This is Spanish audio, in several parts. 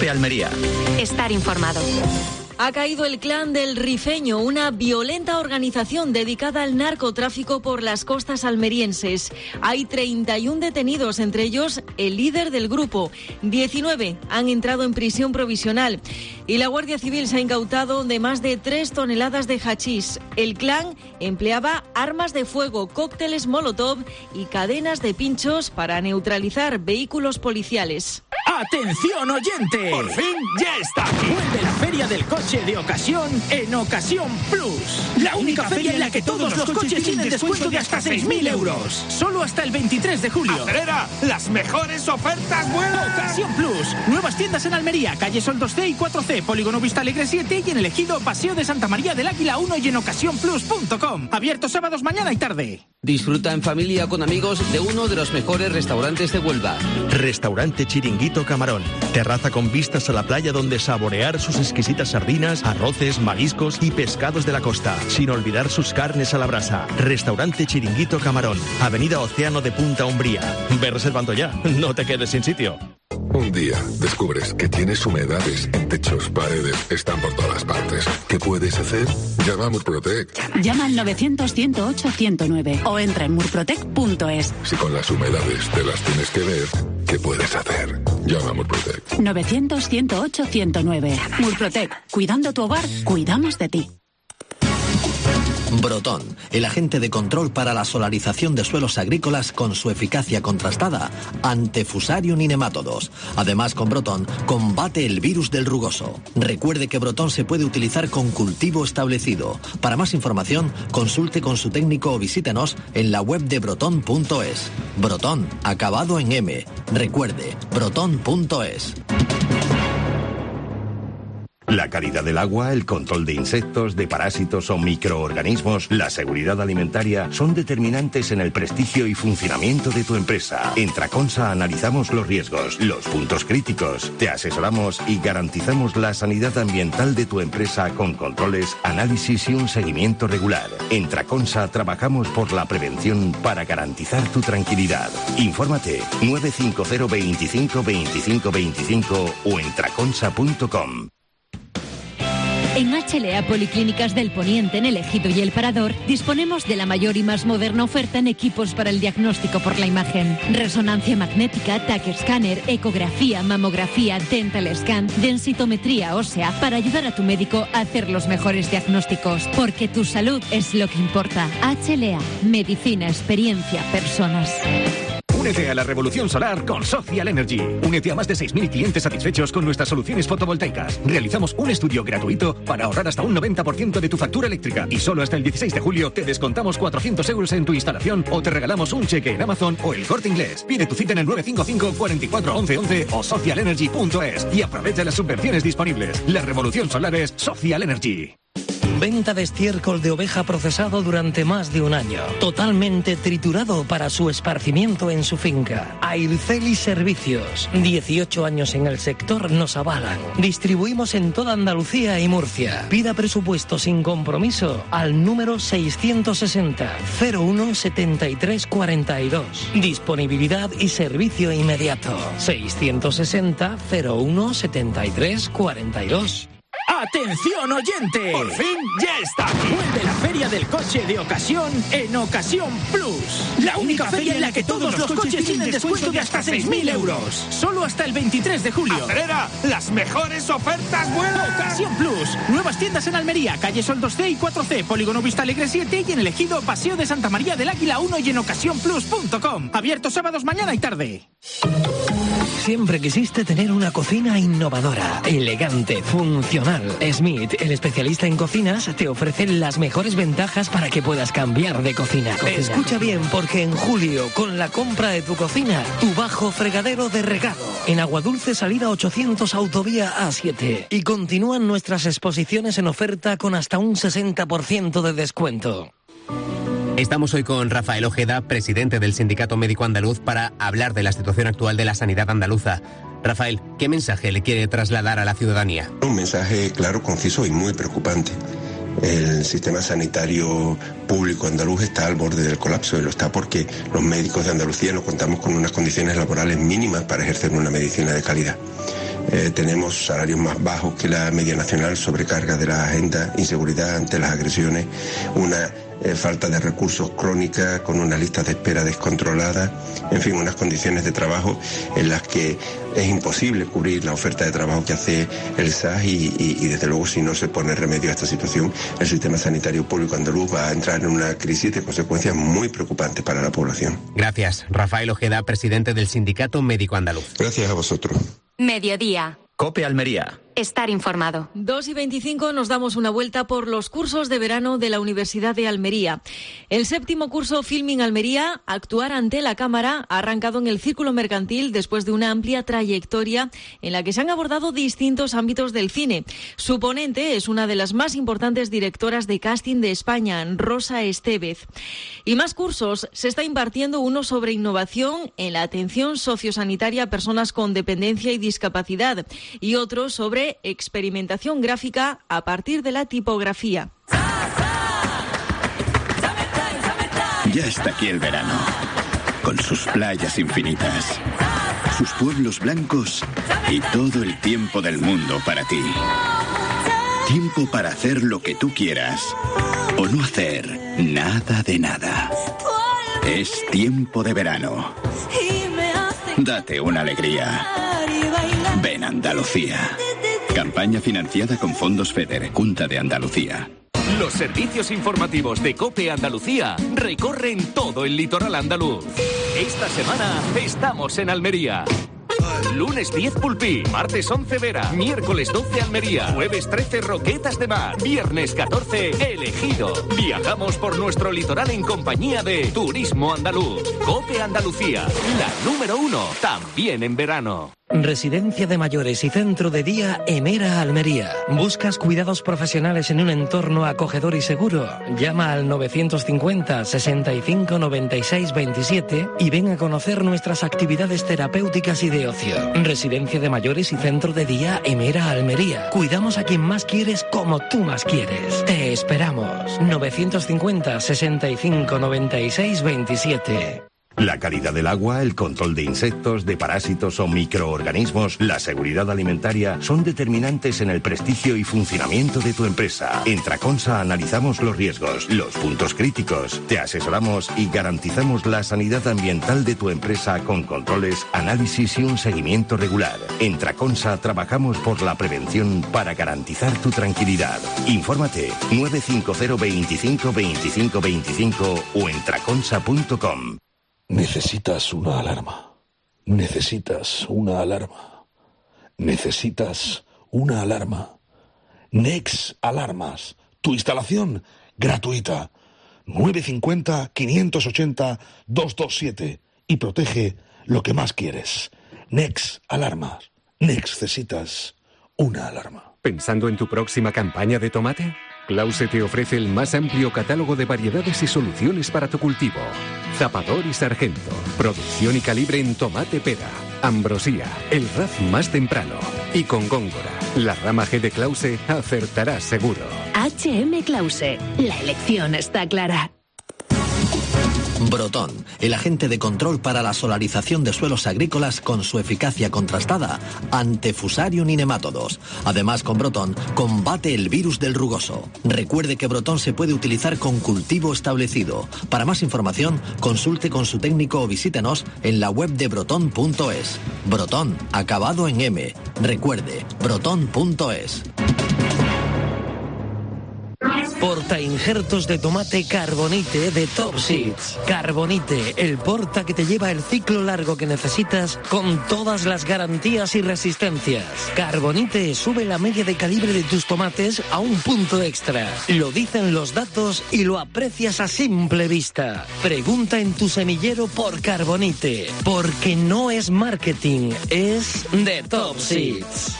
Cope Almería. Estar informado. Ha caído el Clan del Rifeño, una violenta organización dedicada al narcotráfico por las costas almerienses. Hay 31 detenidos, entre ellos el líder del grupo. 19 han entrado en prisión provisional y la Guardia Civil se ha incautado de más de 3 toneladas de hachís. El clan empleaba armas de fuego, cócteles Molotov y cadenas de pinchos para neutralizar vehículos policiales. ¡Atención, oyente! ¡Por fin ya está aquí! Vuelve la Feria del Coche de Ocasión en Ocasión Plus. La única feria en la que todos los coches tienen descuento de hasta 6.000 euros. Solo hasta el 23 de julio. ¡Acelera! ¡Las mejores ofertas vuelan! Ocasión Plus. Nuevas tiendas en Almería, calle Sol 2C y 4C, Polígono Vista Alegre 7 y en el Ejido, Paseo de Santa María del Águila 1 y en ocasiónplus.com. Abierto sábados, mañana y tarde. Disfruta en familia o con amigos de uno de los mejores restaurantes de Huelva. Restaurante Chiringuito Camarón. Terraza con vistas a la playa donde saborear sus exquisitas sardinas, arroces, mariscos y pescados de la costa. Sin olvidar sus carnes a la brasa. Restaurante Chiringuito Camarón. Avenida Océano de Punta Umbría. Ve reservando ya. No te quedes sin sitio. Un día descubres que tienes humedades en techos, paredes, están por todas partes. ¿Qué puedes hacer? Llama a Murprotec. Llama al 900-108-109 o entra en murprotec.es. Si con las humedades te las tienes que ver, ¿qué puedes hacer? Llama a Murprotec. 900-108-109. Murprotec. Cuidando tu hogar, cuidamos de ti. Brotón, el agente de control para la solarización de suelos agrícolas con su eficacia contrastada ante Fusarium y nemátodos. Además, con Brotón combate el virus del rugoso. Recuerde que Brotón se puede utilizar con cultivo establecido. Para más información, consulte con su técnico o visítenos en la web de brotón.es. Brotón, acabado en M. Recuerde, brotón.es. La calidad del agua, el control de insectos, de parásitos o microorganismos, la seguridad alimentaria son determinantes en el prestigio y funcionamiento de tu empresa. En Traconsa analizamos los riesgos, los puntos críticos, te asesoramos y garantizamos la sanidad ambiental de tu empresa con controles, análisis y un seguimiento regular. En Traconsa trabajamos por la prevención para garantizar tu tranquilidad. Infórmate 950 25 25 25 o en traconsa.com. En HLA Policlínicas del Poniente, en el Ejido y el Parador, disponemos de la mayor y más moderna oferta en equipos para el diagnóstico por la imagen. Resonancia magnética, TAC escáner, ecografía, mamografía, dental scan, densitometría ósea, para ayudar a tu médico a hacer los mejores diagnósticos. Porque tu salud es lo que importa. HLA, medicina, experiencia, personas. Únete a la revolución solar con Social Energy. Únete a más de 6.000 clientes satisfechos con nuestras soluciones fotovoltaicas. Realizamos un estudio gratuito para ahorrar hasta un 90% de tu factura eléctrica. Y solo hasta el 16 de julio te descontamos 400 euros en tu instalación o te regalamos un cheque en Amazon o El Corte Inglés. Pide tu cita en el 955 44 11 11 o socialenergy.es y aprovecha las subvenciones disponibles. La revolución solar es Social Energy. Venta de estiércol de oveja procesado durante más de un año. Totalmente triturado para su esparcimiento en su finca. Airceli Servicios. 18 años en el sector nos avalan. Distribuimos en toda Andalucía y Murcia. Pida presupuesto sin compromiso al número 660 01 73 42. Disponibilidad y servicio inmediato. 660 01 73 42. ¡Atención, oyente! ¡Por fin ya está aquí! Vuelve la Feria del Coche de Ocasión en Ocasión Plus. La única feria en la que todos los coches tienen descuento de hasta 6.000 euros. Solo hasta el 23 de julio. ¡Acelera! ¡Las mejores ofertas vuelan! Ocasión Plus. Nuevas tiendas en Almería, calle Sol 2C y 4C, Polígono Vista Alegre 7 y en el Ejido, Paseo de Santa María del Águila 1 y en ocasiónplus.com. Abierto sábados, mañana y tarde. Siempre quisiste tener una cocina innovadora, elegante, funcional. Smith, el especialista en cocinas, te ofrece las mejores ventajas para que puedas cambiar de cocina. Escucha bien, porque en julio, con la compra de tu cocina, tu bajo fregadero de regalo. En Aguadulce, salida 800, autovía A7. Y continúan nuestras exposiciones en oferta con hasta un 60% de descuento. Estamos hoy con Rafael Ojeda, presidente del Sindicato Médico Andaluz, para hablar de la situación actual de la sanidad andaluza. Rafael, ¿qué mensaje le quiere trasladar a la ciudadanía? Un mensaje claro, conciso y muy preocupante. El sistema sanitario público andaluz está al borde del colapso y lo está porque los médicos de Andalucía no contamos con unas condiciones laborales mínimas para ejercer una medicina de calidad. Tenemos salarios más bajos que la media nacional, sobrecarga de la agenda, inseguridad ante las agresiones, una falta de recursos crónica con una lista de espera descontrolada, en fin, unas condiciones de trabajo en las que es imposible cubrir la oferta de trabajo que hace el SAS y desde luego si no se pone remedio a esta situación, el sistema sanitario público andaluz va a entrar en una crisis de consecuencias muy preocupantes para la población. Gracias. Rafael Ojeda, presidente del Sindicato Médico Andaluz. Gracias a vosotros. Mediodía. COPE Almería. Estar informado. 2:25 nos damos una vuelta por los cursos de verano de la Universidad de Almería. El 7º curso Filming Almería, Actuar ante la cámara, ha arrancado en el Círculo Mercantil después de una amplia trayectoria en la que se han abordado distintos ámbitos del cine. Su ponente es una de las más importantes directoras de casting de España, Rosa Estevez. Y más cursos. Se está impartiendo uno sobre innovación en la atención sociosanitaria a personas con dependencia y discapacidad y otro sobre experimentación gráfica a partir de la tipografía. Ya está aquí el verano, con sus playas infinitas, sus pueblos blancos y todo el tiempo del mundo para ti. Tiempo para hacer lo que tú quieras o no hacer nada de nada. Es tiempo de verano. Date una alegría. Ven Andalucía. Campaña financiada con fondos FEDER, Junta de Andalucía. Los servicios informativos de COPE Andalucía recorren todo el litoral andaluz. Esta semana estamos en Almería. Lunes 10 Pulpí, martes 11 Vera, miércoles 12 Almería, jueves 13 Roquetas de Mar, viernes 14 El Ejido. Viajamos por nuestro litoral en compañía de Turismo Andaluz. COPE Andalucía, la número 1, también en verano. Residencia de mayores y centro de día Emera Almería. ¿Buscas cuidados profesionales en un entorno acogedor y seguro? Llama al 950 65 96 27 y ven a conocer nuestras actividades terapéuticas y de ocio. Residencia de mayores y centro de día Emera Almería. Cuidamos a quien más quieres como tú más quieres. Te esperamos. 950 65 96 27. La calidad del agua, el control de insectos, de parásitos o microorganismos, la seguridad alimentaria son determinantes en el prestigio y funcionamiento de tu empresa. En Traconsa analizamos los riesgos, los puntos críticos, te asesoramos y garantizamos la sanidad ambiental de tu empresa con controles, análisis y un seguimiento regular. En Traconsa trabajamos por la prevención para garantizar tu tranquilidad. Infórmate 950 25 25 25 o en traconsa.com. Necesitas una alarma. Necesitas una alarma. Necesitas una alarma. Nex Alarmas. Tu instalación gratuita. 950-580-227. Y protege lo que más quieres. Nex Alarmas. Necesitas una alarma. ¿Pensando en tu próxima campaña de tomate? Clause te ofrece el más amplio catálogo de variedades y soluciones para tu cultivo. Zapador y Sargento. Producción y calibre en tomate pera. Ambrosía, el RAF más temprano. Y con Góngora, la rama G de Clause acertarás seguro. HM Clause. La elección está clara. Brotón, el agente de control para la solarización de suelos agrícolas con su eficacia contrastada ante Fusarium y nemátodos. Además, con Brotón combate el virus del rugoso. Recuerde que Brotón se puede utilizar con cultivo establecido. Para más información, consulte con su técnico o visítenos en la web de brotón.es. Brotón, acabado en M. Recuerde, brotón.es. Porta injertos de tomate Carbonite de Top Seeds. Carbonite, el porta que te lleva el ciclo largo que necesitas con todas las garantías y resistencias. Carbonite sube la media de calibre de tus tomates a un punto extra. Lo dicen los datos y lo aprecias a simple vista. Pregunta en tu semillero por Carbonite, porque no es marketing, es de Top Seeds.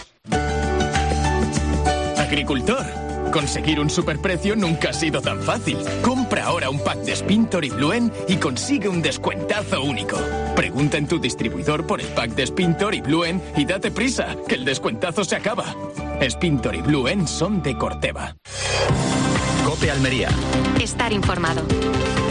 Agricultor, conseguir un superprecio nunca ha sido tan fácil. Compra ahora un pack de Spintor y Bluen y consigue un descuentazo único. Pregunta en tu distribuidor por el pack de Spintor y Bluen y date prisa, que el descuentazo se acaba. Spintor y Bluen son de Corteva. COPE Almería. Estar informado.